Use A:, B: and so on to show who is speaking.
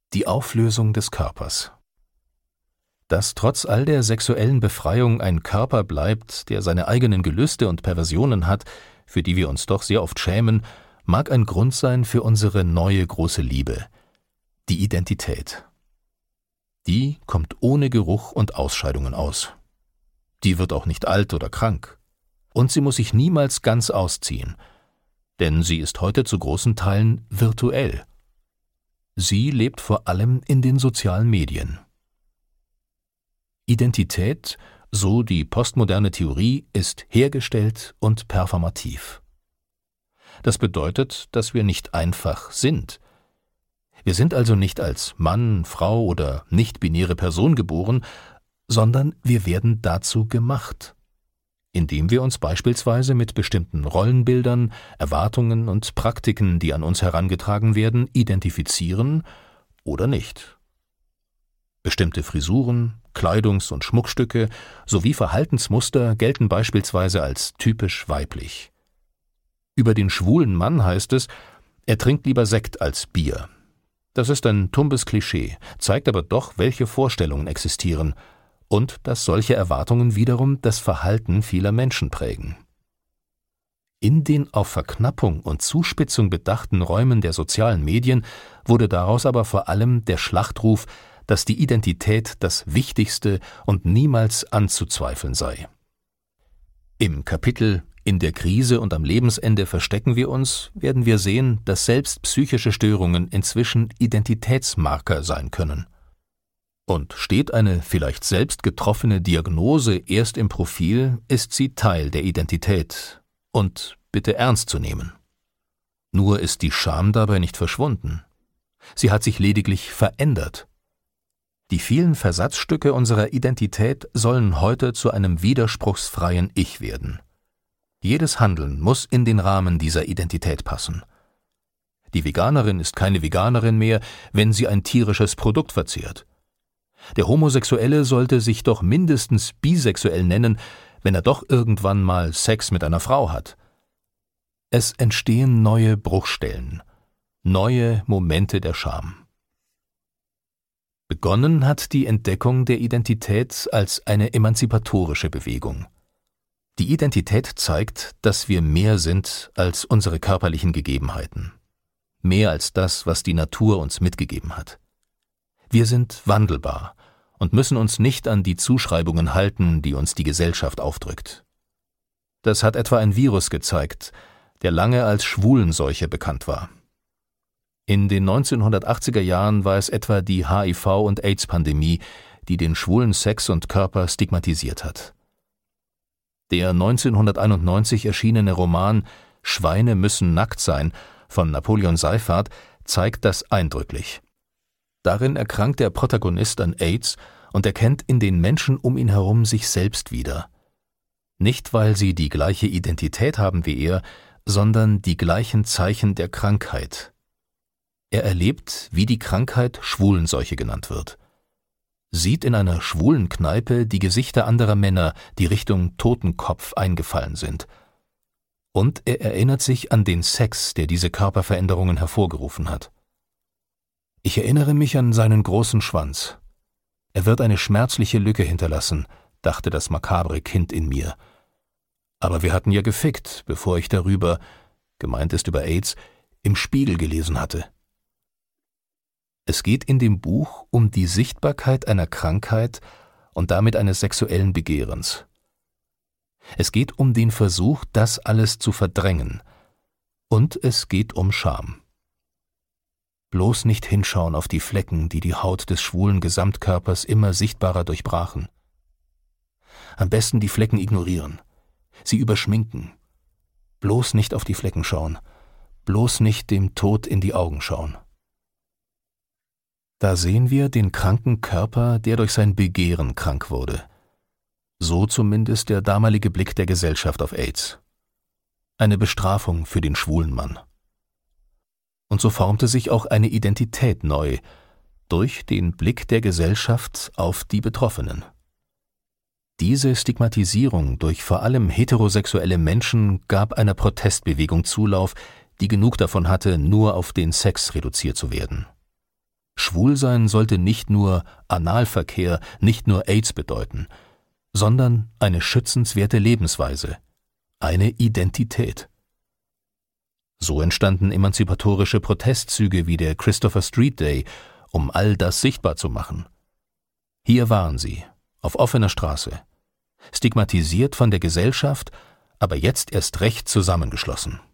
A: Die Auflösung des Körpers. Dass trotz all der sexuellen Befreiung ein Körper bleibt, der seine eigenen Gelüste und Perversionen hat, für die wir uns doch sehr oft schämen, mag ein Grund sein für unsere neue große Liebe, die Identität. Die kommt ohne Geruch und Ausscheidungen aus. Die wird auch nicht alt oder krank. Und sie muss sich niemals ganz ausziehen, denn sie ist heute zu großen Teilen virtuell. Sie lebt vor allem in den sozialen Medien. Identität, so die postmoderne Theorie, ist hergestellt und performativ. Das bedeutet, dass wir nicht einfach sind. Wir sind also nicht als Mann, Frau oder nicht-binäre Person geboren, sondern wir werden dazu gemacht, indem wir uns beispielsweise mit bestimmten Rollenbildern, Erwartungen und Praktiken, die an uns herangetragen werden, identifizieren oder nicht. Bestimmte Frisuren, Kleidungs- und Schmuckstücke sowie Verhaltensmuster gelten beispielsweise als typisch weiblich. Über den schwulen Mann heißt es, er trinkt lieber Sekt als Bier. Das ist ein tumbes Klischee, zeigt aber doch, welche Vorstellungen existieren und dass solche Erwartungen wiederum das Verhalten vieler Menschen prägen. In den auf Verknappung und Zuspitzung bedachten Räumen der sozialen Medien wurde daraus aber vor allem der Schlachtruf, dass die Identität das Wichtigste und niemals anzuzweifeln sei. Im Kapitel »In der Krise und am Lebensende verstecken wir uns« werden wir sehen, dass selbst psychische Störungen inzwischen Identitätsmarker sein können. Und steht eine vielleicht selbst getroffene Diagnose erst im Profil, ist sie Teil der Identität und bitte ernst zu nehmen. Nur ist die Scham dabei nicht verschwunden. Sie hat sich lediglich verändert. Die vielen Versatzstücke unserer Identität sollen heute zu einem widerspruchsfreien Ich werden. Jedes Handeln muss in den Rahmen dieser Identität passen. Die Veganerin ist keine Veganerin mehr, wenn sie ein tierisches Produkt verzehrt. Der Homosexuelle sollte sich doch mindestens bisexuell nennen, wenn er doch irgendwann mal Sex mit einer Frau hat. Es entstehen neue Bruchstellen, neue Momente der Scham. Begonnen hat die Entdeckung der Identität als eine emanzipatorische Bewegung. Die Identität zeigt, dass wir mehr sind als unsere körperlichen Gegebenheiten. Mehr als das, was die Natur uns mitgegeben hat. Wir sind wandelbar und müssen uns nicht an die Zuschreibungen halten, die uns die Gesellschaft aufdrückt. Das hat etwa ein Virus gezeigt, der lange als Schwulenseuche bekannt war. In den 1980er Jahren war es etwa die HIV- und AIDS-Pandemie, die den schwulen Sex und Körper stigmatisiert hat. Der 1991 erschienene Roman »Schweine müssen nackt sein« von Napoleon Seyfarth zeigt das eindrücklich. Darin erkrankt der Protagonist an AIDS und erkennt in den Menschen um ihn herum sich selbst wieder. Nicht, weil sie die gleiche Identität haben wie er, sondern die gleichen Zeichen der Krankheit. Er erlebt, wie die Krankheit Schwulenseuche genannt wird. Sieht in einer schwulen Kneipe die Gesichter anderer Männer, die Richtung Totenkopf eingefallen sind. Und er erinnert sich an den Sex, der diese Körperveränderungen hervorgerufen hat. Ich erinnere mich an seinen großen Schwanz. Er wird eine schmerzliche Lücke hinterlassen, dachte das makabre Kind in mir. Aber wir hatten ja gefickt, bevor ich darüber, gemeint ist über AIDS, im Spiegel gelesen hatte. Es geht in dem Buch um die Sichtbarkeit einer Krankheit und damit eines sexuellen Begehrens. Es geht um den Versuch, das alles zu verdrängen. Und es geht um Scham. Bloß nicht hinschauen auf die Flecken, die die Haut des schwulen Gesamtkörpers immer sichtbarer durchbrachen. Am besten die Flecken ignorieren, sie überschminken. Bloß nicht auf die Flecken schauen, bloß nicht dem Tod in die Augen schauen. Da sehen wir den kranken Körper, der durch sein Begehren krank wurde. So zumindest der damalige Blick der Gesellschaft auf AIDS. Eine Bestrafung für den schwulen Mann. Und so formte sich auch eine Identität neu, durch den Blick der Gesellschaft auf die Betroffenen. Diese Stigmatisierung durch vor allem heterosexuelle Menschen gab einer Protestbewegung Zulauf, die genug davon hatte, nur auf den Sex reduziert zu werden. Schwul Schwulsein sollte nicht nur Analverkehr, nicht nur AIDS bedeuten, sondern eine schützenswerte Lebensweise, eine Identität. So entstanden emanzipatorische Protestzüge wie der Christopher Street Day, um all das sichtbar zu machen. Hier waren sie, auf offener Straße, stigmatisiert von der Gesellschaft, aber jetzt erst recht zusammengeschlossen.